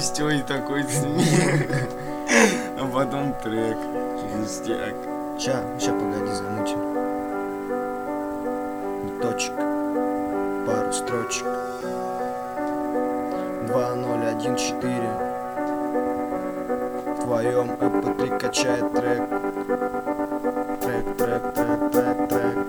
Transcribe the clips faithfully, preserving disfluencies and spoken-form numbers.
густой такой смех. А потом трек. Жестяк. Ща, ща, погоди, замутим. Точек. Пару строчек. Два ноль один четыре. В твоем эм пэ три качает трек. Трек, трек, трек, трек, трек.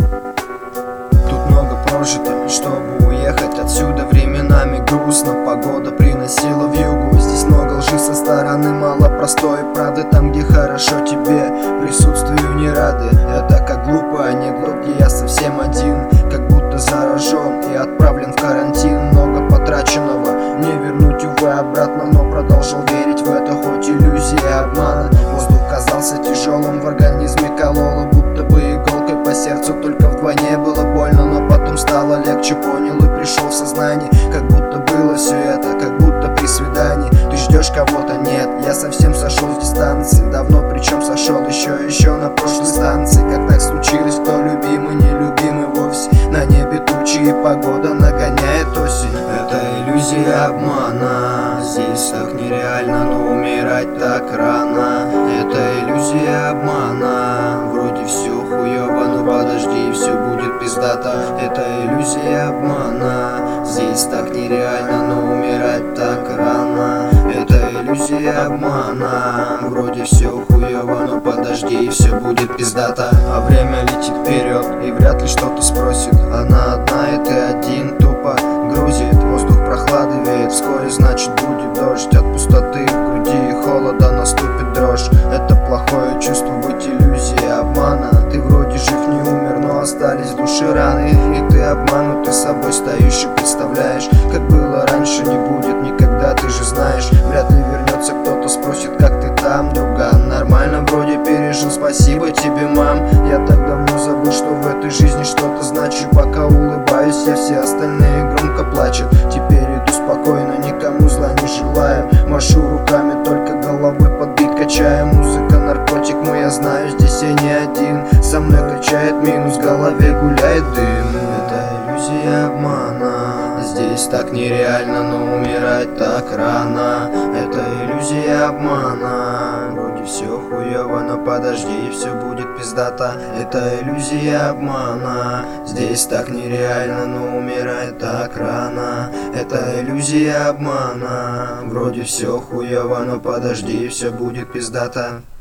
Тут много прожито, чтобы уехать отсюда. Временами грустно, погода приносила вьюгу. Здесь много лжи со стороны, мало простой правды. Там, где хорошо, тебе присутствию не рады. Это как глупо, анекдот, где я совсем один, как будто заражен и отправлен в карантин. Много потраченного не вернуть, увы, обратно, но продолжил верить в это, хоть иллюзия обмана. Воздух казался тяжелым, в организме кололо, будто бы иголкой по сердцу, только вдвойне было больно. Но потом стало легче, понял и пришел в сознание, как будто было все это, как будто при свидании. Ты ждешь кого-то, нет, я совсем сошел с дистанции. Давно причем сошел, еще, еще на прошлой станции. Как так случилось, кто любимый, нелюбимый вовсе. На небе тучи и погода нагоняет осень. Это иллюзия обмана, здесь так нереально, но умирать так рано. Это иллюзия обмана, вроде все хуёво, но подожди, все будет пиздато. Это иллюзия обмана, здесь так нереально, но умирать так рано. Это иллюзия обмана, вроде все хуёво, но подожди, все будет пиздато. А время летит вперед, и вряд ли что-то спросит. Она одна, и ты один, тупо грузит. Воздух прохлады веет, вскоре значит будет дождь. От пустоты в груди и холода наступит дрожь. Это плохое чувство быть иллюзией обмана. Ты вроде жив, не умер, но остались в душе раны. И ты обманутый собой стоишь и представляешь, как было раньше, не будет никогда, ты же знаешь. Вряд ли вернется кто-то, спросит, как ты там, друган. Нормально вроде пережил, спасибо тебе, мам. Я так давно забыл, что в этой жизни что-то значит. Пока улыбаюсь я, все остальные громко плачут. Теперь иду спокойно, никому зла не желаю. Машу руками, только головой под бит качаю. Музыка наркотик мой, я знаю, здесь я не один. Со мной качает минус, в голове гуляет дым. Это иллюзия обмана, здесь так нереально, но умирать так рано. Это иллюзия обмана, вроде все хуёво, но подожди, все будет пиздато. Это иллюзия обмана, здесь так нереально, но умирать так рано. Это иллюзия обмана, вроде все хуёво, но подожди, все будет пиздато.